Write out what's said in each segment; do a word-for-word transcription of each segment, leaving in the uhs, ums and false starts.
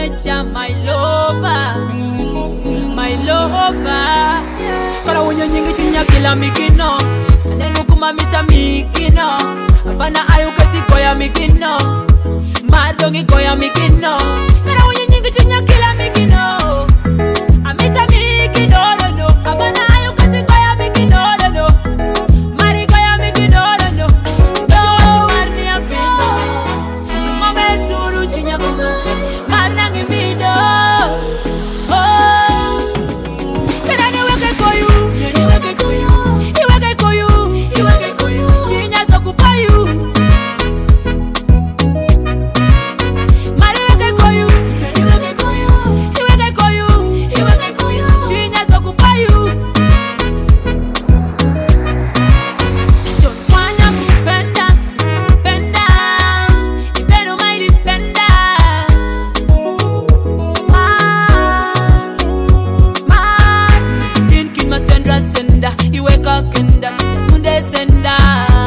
mecha my lover, my lover. Kara wonyo nyingi chinya kila mikino, anenu kuma mita mikino. Avana ayukati koya mikino, madongi koya mikino. Kara wonyo nyingi chinya kila mikino, amita mikino no no. Avana ayukati koya mikino no no, mari koya mikino no no. No marni apino, momenturu chinya kuma, marnangi mido. Oh, kara ni wake koyu, ni wake koyu, ni wake koyu, ni wake koyu. Chinya sokupayu, mari wake koyu, ni wake koyu, ni wake koyu, ni wake koyu. Chinya sokupayu. Don't wanna penda, penda, ipeno my defender. Man, man, thinking my sendra senda, iweka kenda, munde senda.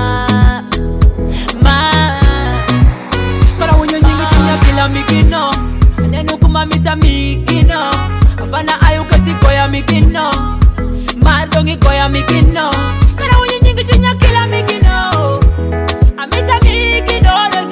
Man, kara wonyo nyingi chinya kila mikino, anenu kuma mita mikino. Avana ayukati koya mikino, madongi koya mikino. Kara wonyo nyingi chinya kila mikino, amita mikino no